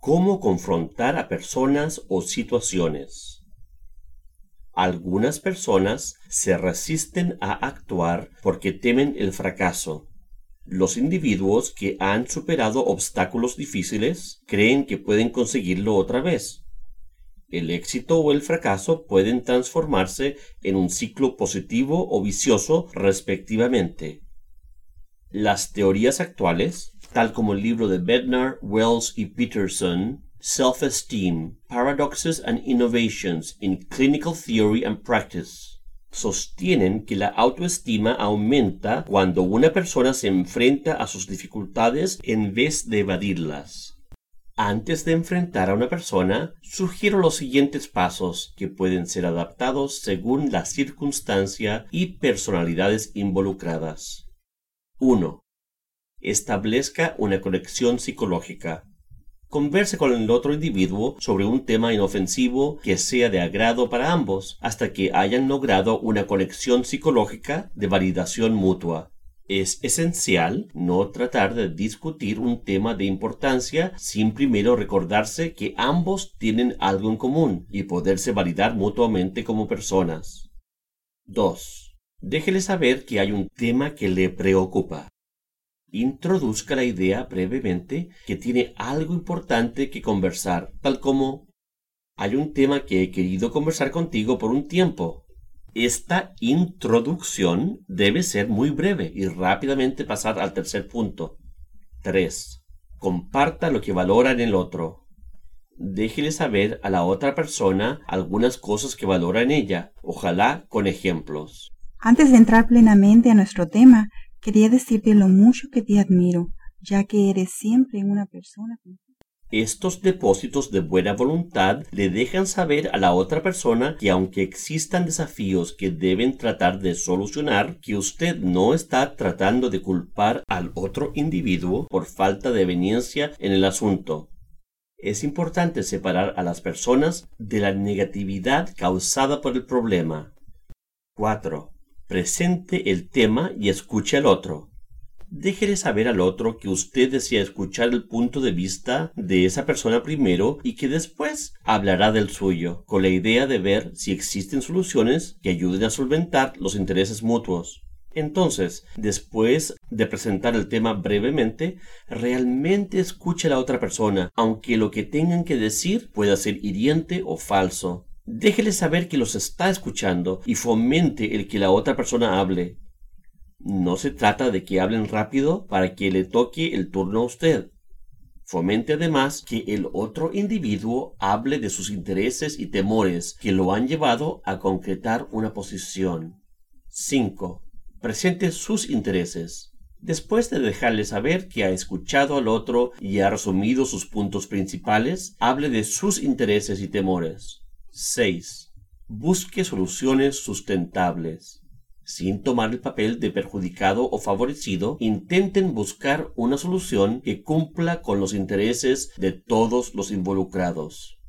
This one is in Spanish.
Cómo confrontar a personas o situaciones. Algunas personas se resisten a actuar porque temen el fracaso. Los individuos que han superado obstáculos difíciles creen que pueden conseguirlo otra vez. El éxito o el fracaso pueden transformarse en un ciclo positivo o vicioso respectivamente. Las teorías actuales, tal como el libro de Bednar, Wells y Peterson, Self-Esteem, Paradoxes and Innovations in Clinical Theory and Practice, sostienen que la autoestima aumenta cuando una persona se enfrenta a sus dificultades en vez de evadirlas. Antes de enfrentar a una persona, sugiero los siguientes pasos que pueden ser adaptados según la circunstancia y personalidades involucradas. 1. Establezca una conexión psicológica. Converse con el otro individuo sobre un tema inofensivo que sea de agrado para ambos hasta que hayan logrado una conexión psicológica de validación mutua. Es esencial no tratar de discutir un tema de importancia sin primero recordarse que ambos tienen algo en común y poderse validar mutuamente como personas. 2. Déjele saber que hay un tema que le preocupa. Introduzca la idea brevemente que tiene algo importante que conversar, tal como: hay un tema que he querido conversar contigo por un tiempo. Esta introducción debe ser muy breve y rápidamente pasar al tercer punto. 3. Comparta lo que valora en el otro. Déjele saber a la otra persona algunas cosas que valora en ella, ojalá con ejemplos. Antes de entrar plenamente a nuestro tema, quería decirte lo mucho que te admiro, ya que eres siempre una persona. Estos depósitos de buena voluntad le dejan saber a la otra persona que aunque existan desafíos que deben tratar de solucionar, que usted no está tratando de culpar al otro individuo por falta de veniencia en el asunto. Es importante separar a las personas de la negatividad causada por el problema. 4. Presente el tema y escuche al otro. Déjele saber al otro que usted desea escuchar el punto de vista de esa persona primero y que después hablará del suyo, con la idea de ver si existen soluciones que ayuden a solventar los intereses mutuos. Entonces, después de presentar el tema brevemente, realmente escuche a la otra persona, aunque lo que tengan que decir pueda ser hiriente o falso. Déjele saber que los está escuchando y fomente el que la otra persona hable. No se trata de que hablen rápido para que le toque el turno a usted. Fomente además que el otro individuo hable de sus intereses y temores que lo han llevado a concretar una posición. 5. Presente sus intereses. Después de dejarle saber que ha escuchado al otro y ha resumido sus puntos principales, hable de sus intereses y temores. 6. Busque soluciones sustentables. Sin tomar el papel de perjudicado o favorecido, intenten buscar una solución que cumpla con los intereses de todos los involucrados.